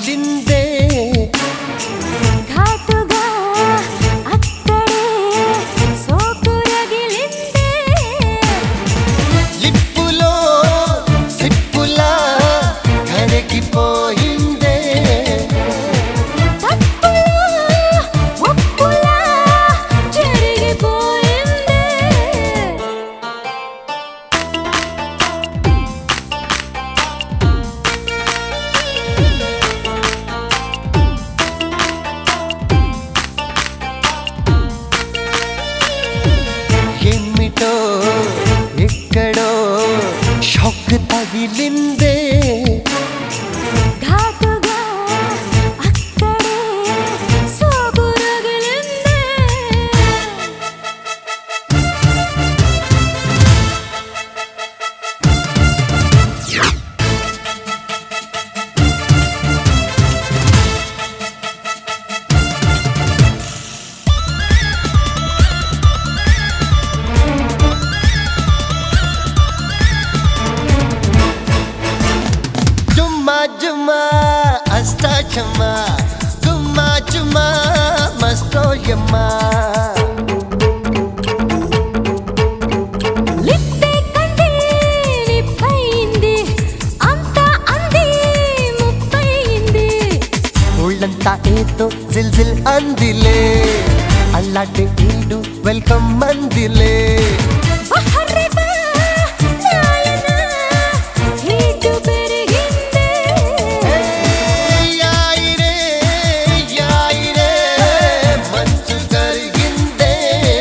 తగిలిందే ఘాటుగా అక్కడే సోకు రగిలిందే లిప్పులో సిప్పులా కరిగిపోయిందే తప్పులో ఒప్పులా జరిగిపోయిందే ఏమిటో ఎక్కడో షాక్ తగిలిందే ఘాటుగా అక్కడే సోకు రగిలిందే జుమ్మా జుమ్మా అష్టాచమ్మా జుమ్మా జుమ్మా మస్తోయమ్మా లిప్పే కంది లిప్పయింది అంతా అంది ముప్పయింది ఒళ్ళంతా ఏదో జిల్ జిల్ అందిలే అల్లాటి ఈడు వెల్కమ్ అందిలే బహర్రెబా నాయన హీటు పెరిగిందే యాయిరే యాయిరే మంచు కరిగిందే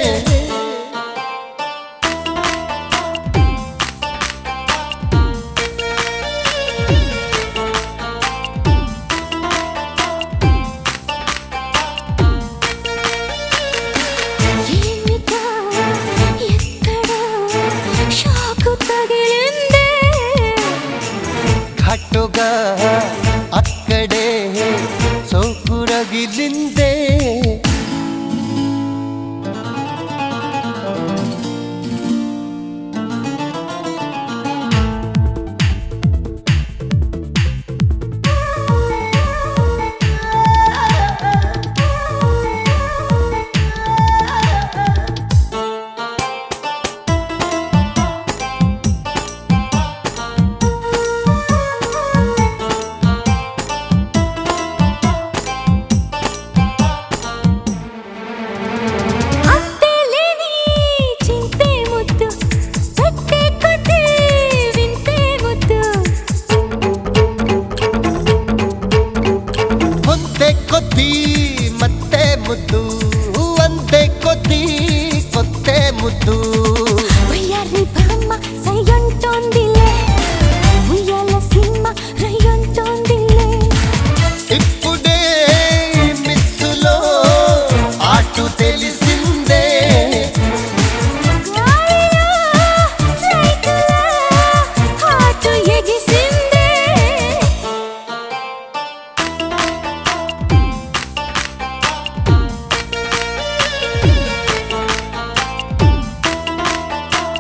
ఏమిటో ఎక్కడో షాకు తగిలిందే ఘాటుగా అక్కడే సోకు రగిలిందే అంతేలేని చింతే ముద్దు పెట్టే కొద్ది వింతే ముద్దు పొందే కొద్దీ మత్తే ముద్దు అంతే కొద్దీ కొత్తే ముద్దు ఉయ్యాలి బామ్మ సయ్యంటోందిలే ఉయ్యాల సినిమ రయ్యంటోందిలే ఇప్పుడే మిస్సులో ఆటు తెలిసిందే గాలిలో సైకిలా హాటు ఎగిసిందే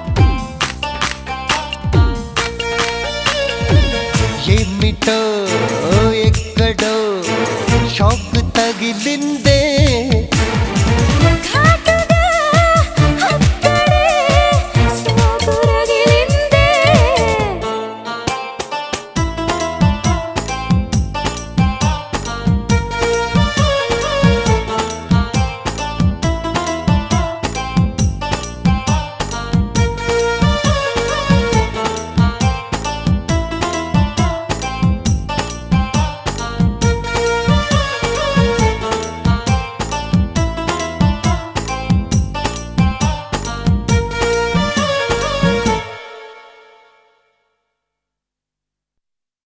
ఏమిటో